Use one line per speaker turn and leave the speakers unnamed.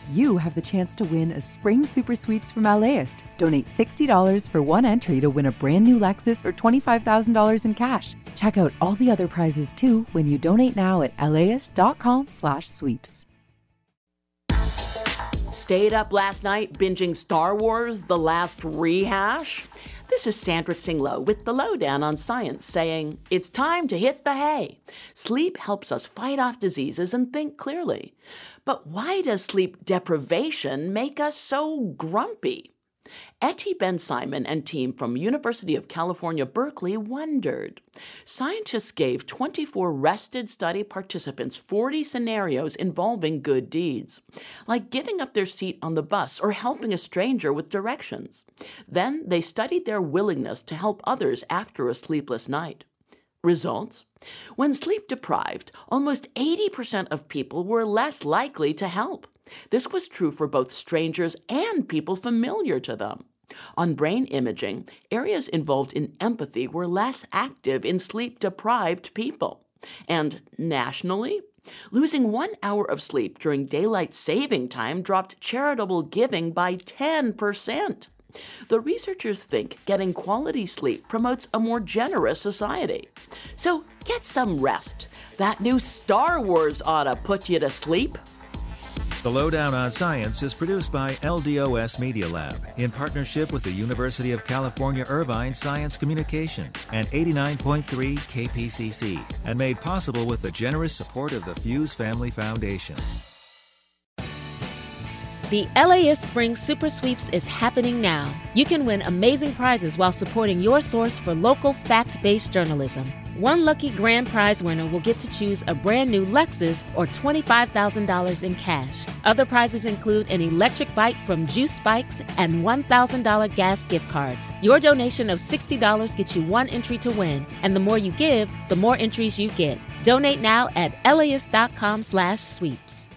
you have the chance to win a Spring Super Sweeps from LAist. Donate $60 for one entry to win a brand new Lexus or $25,000 in cash. Check out all the other prizes too when you donate now at LAist.com/sweeps.
Stayed up last night binging Star Wars: The Last Rehash? This is Sandra Tsinglow with the Lowdown on Science saying, it's time to hit the hay. Sleep helps us fight off diseases and think clearly. But why does sleep deprivation make us so grumpy? Etty Ben-Simon and team from University of California, Berkeley wondered. Scientists gave 24 rested study participants 40 scenarios involving good deeds, like giving up their seat on the bus or helping a stranger with directions. Then they studied their willingness to help others after a sleepless night. Results? When sleep deprived, almost 80% of people were less likely to help. This was true for both strangers and people familiar to them. On brain imaging, areas involved in empathy were less active in sleep-deprived people. And nationally, losing 1 hour of sleep during daylight saving time dropped charitable giving by 10%. The researchers think getting quality sleep promotes a more generous society. So get some rest. That new Star Wars ought to put you to sleep.
The Lowdown on Science is produced by LDOS Media Lab in partnership with the University of California Irvine Science Communication and 89.3 KPCC, and made possible with the generous support of the Fuse Family Foundation.
The LAist Spring Super Sweeps is happening now. You can win amazing prizes while supporting your source for local fact-based journalism. One lucky grand prize winner will get to choose a brand new Lexus or $25,000 in cash. Other prizes include an electric bike from Juice Bikes and $1,000 gas gift cards. Your donation of $60 gets you one entry to win, and the more you give, the more entries you get. Donate now at LAist.com/sweeps.